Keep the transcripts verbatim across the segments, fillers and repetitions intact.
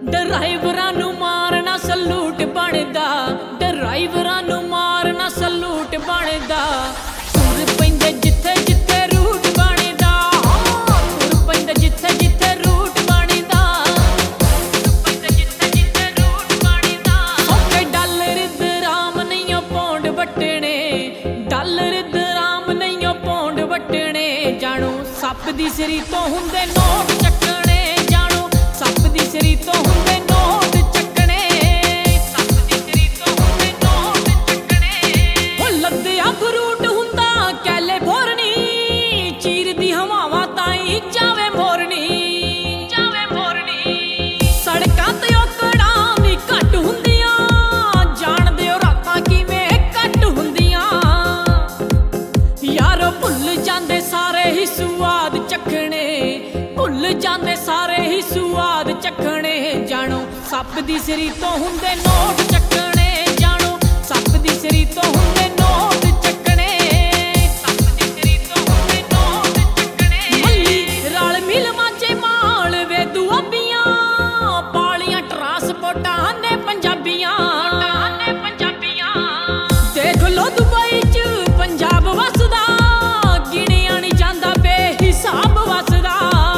ਡਰਾਈਵਰਾਂ ਨੂੰ ਮਾਰਨਾ ਸਲੂਟ ਬਣਦਾ, ਡਰਾਈਵਰਾਂ ਨੂੰ ਮਾਰਨਾ ਸਲੂਟ ਬਣਦਾ। ਤੁਰ ਪੈਂਦੇ ਜਿੱਥੇ ਜਿੱਥੇ ਰੂਟ ਬਣਦਾ, ਤੁਰ ਪੈਂਦੇ ਜਿੱਥੇ ਜਿੱਥੇ ਰੂਟ ਬਣਦਾ, ਤੁਰ ਪੈਂਦੇ ਜਿੱਥੇ ਜਿੱਥੇ ਰੂਟ ਬਣਦਾ। ਓਕੇ ਡਾਲਰ ਦਰਾਮ ਨਹੀਂ ਪੌਂਡ ਵੱਟਣੇ, ਡਾਲਰ ਦਰਾਮ ਨਹੀਂ ਪੌਂਡ ਵੱਟਣੇ। ਜਾਣੋ ਸੱਪ ਦੀ ਸਿਰੀ ਤੋਂ ਹੁੰਦੇ ਨੋਟ ਚੱਕਣੇ, ਜਾਣੋ ਸੱਪ ਦੀ ਸਿਰੀ ਤੋਂ ਹੁੰਦੇ ਨੋਟ ਚੱਕਣੇ, ਸੱਪ ਦੀ ਸਿਰੀ ਤੋਂ ਹੁੰਦੇ ਨੋਟ ਚੱਕਣੇ। ਉਹ ਲੱਦਿਆ ਫਰੂਟ ਹੁੰਦਾ ਕੈਲੀਫੋਰਨੀ, ਚੀਰਦੀ ਹਵਾਵਾਂ ਤਾਈਂ ਜਾਵੇ ਮੋਰਨੀ, ਜਾਵੇ ਮੋਰਨੀ। ਸੜਕਾਂ ਤੇ ਔਕੜਾਂ ਵੀ ਘੱਟ ਹੁੰਦੀਆਂ, ਜਾਣਦੇ ਹੋ ਰਾਤਾਂ ਕਿਵੇਂ ਕੱਟ ਹੁੰਦੀਆਂ। ਯਾਰੋ ਭੁੱਲ ਜਾਂਦੇ ਸਾਰੇ ਹੀ ਸੁਆਦ ਚੱਖਣੇ, ਭੁੱਲ ਜਾਂਦੇ ਸਾਰੇ ਹੀ ਸੁਆਦ ਚੱਖਣੇ। ਜਾਣੋ ਸੱਪ ਦੀ ਸਿਰੀ ਤੋਂ ਹੁੰਦੇ ਨੋਟ ਚੱਕਣੇ, ਜਾਣੋ ਸੱਪ ਦੀ ਸਿਰੀ ਤੋਂ ਹੁੰਦੇ ਨੋਟ ਚੱਕਣੇ, ਸੱਪ ਦੀ ਸਿਰੀ ਤੋਂ ਹੁੰਦੇ ਨੋਟ ਚੱਕਣੇ। ਮੱਲੀ ਰਲ ਮਿਲ ਮਾਝੇ ਮਾਲ ਵੇ ਦੁਆਬੀਆਂ, ਪਾਲੀਆਂ ਟਰਾਂਸਪੋਰਟਾਂ ਨੇ ਪੰਜਾਬੀਆਂ, ਨੇ ਪੰਜਾਬੀਆਂ। ਦੇਖ ਲੋ ਦੁਬਈ ਚ ਪੰਜਾਬ ਵਸਦਾ, ਗਿਣਿਆ ਨਹੀਂ ਜਾਂਦਾ ਬੇਹਿਸਾਬ ਵਸਦਾ।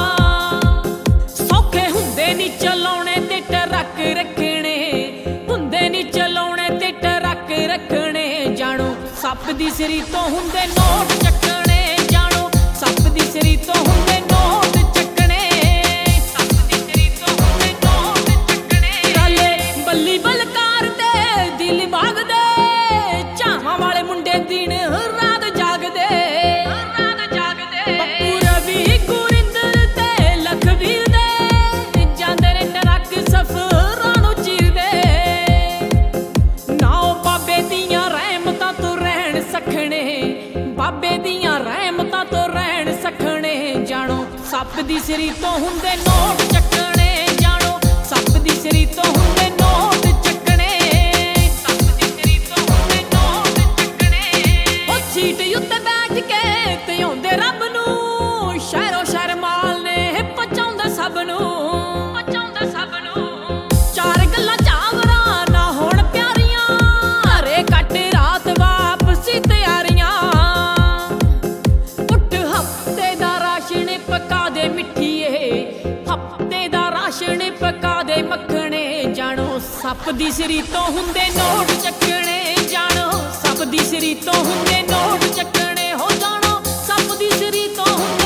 ਸੌਖੇ ਹੁੰਦੇ ਨੀ ਚਲਾਉਣੇ ਤੇ ਟਰੱਕ ਰੱਖਣੇ, ਹੁੰਦੇ ਨੀ ਚਲਾਉਣੇ ਤੇ ਟਰੱਕ ਰੱਖਣੇ। ਜਾਣੋ ਸੱਪ ਦੀ ਸਿਰੀ ਤੋਂ ਹੁੰਦੇ ਨੋਟ ਚੱਕਣੇ, ਜਾਣੋ ਸੱਪ ਦੀ ਸਿਰੀ ਤੋਂ ਹੁੰਦੇ ਨੋਟ ਚੱਕਣੇ, ਸੱਪ ਦੀ ਸਿਰੀ ਤੋਂ ਹੁੰਦੇ ਨੋਟ ਚੱਕਣੇ। ਰਾਲੇ ਬੱਲੀ ਬਲਕਾਰ ਤੇ ਦਿਲ ਬਾਗਦੇ, ਝਾਵਾਂ ਵਾਲੇ ਮੁੰਡੇ ਦਿਨ ਰਾਤ ਜਾਗਦੇ, ਰਾਤ ਜਾਗਦੇ। ਪੱਪੂ ਰਵੀ ਗੁਰਿੰਦਰ ਤੇ ਲਖਵੀਰ ਦੇ, ਜਾਂਦੇ ਨੇ ਟਰੱਕ ਸਫਰਾਂ ਨੂੰ ਚੀਰਦੇ। ਨਾ ਉਹ ਬਾਬੇ ਦੀਆਂ ਰਹਿਮਤਾਂ ਤੋਂ ਰਹਿਣ ਸਖਣੇ, ਬਾਬੇ ਦੀਆਂ ਰਹਿਮਤਾਂ ਤੋਂ ਰਹਿਣ ਸਖਣੇ। ਜਾਣੋ ਸੱਪ ਦੀ ਸਿਰੀ ਤੋਂ ਹੁੰਦੇ ਨੋਟ ਚੱਕਣੇ, ਜਾਣੋ ਸੱਪ ਦੀ ਸਿਰੀ ਤੋਂ ਹੁੰਦੇ ਨੋਟ ਚੱਕਣੇ, ਸੱਪ ਦੀ ਸਿਰੀ ਤੋਂ ਹੁੰਦੇ ਨੋਟ ਚੱਕਣੇ। ਉਹ ਸੀਟ ਉੱਤੇ ਬੈਠ ਕੇ ਤੇ ਆਉਂਦੇ ਰੱਬ ਨੂੰ, ਸ਼ਹਿਰੋ ਸ਼ਹਿਰ ਮਾਲ ਨੇ ਪਹੁੰਚਾਉਂਦਾ ਸਭ ਨੂੰ, ਪਹੁੰਚਾਉਂਦਾ ਸਭ ਨੂੰ। ਚਾਰ ਗੱਲਾਂ ਚਾਵਰਾਂ ਨਾ ਹੋਣ ਪਿਆਰੀਆਂ, ਘਰੇ ਕੱਟ ਰਾਤ ਵਾਪਸੀ ਤਿਆਰੀਆਂ। ਉੱਠ ਹਫ਼ਤੇ ਦਾ ਰਾਸ਼ਨ ਪਕਾ ਦੇ ਮਿੱਠੀਏ, ਹਫ਼ਤੇ ਦਾ ਰਾਸ਼ਨ ਪਕਾ ਦੇ ਮੱਖਣੇ। ਜਾਣੋ ਸੱਪ ਦੀ ਸਿਰੀ ਤੋਂ ਹੁੰਦੇ ਨੋਟ ਚੱਕਣੇ, ਜਾਣੋ ਸੱਪ ਦੀ ਸਿਰੀ ਤੋਂ ਹੁੰਦੇ ਨੋਟ ਚੱਕਣੇ। ਹੋ ਜਾਣੋ ਸੱਪ ਦੀ ਸਿਰੀ ਤੋਂ ਹੁੰਦੇ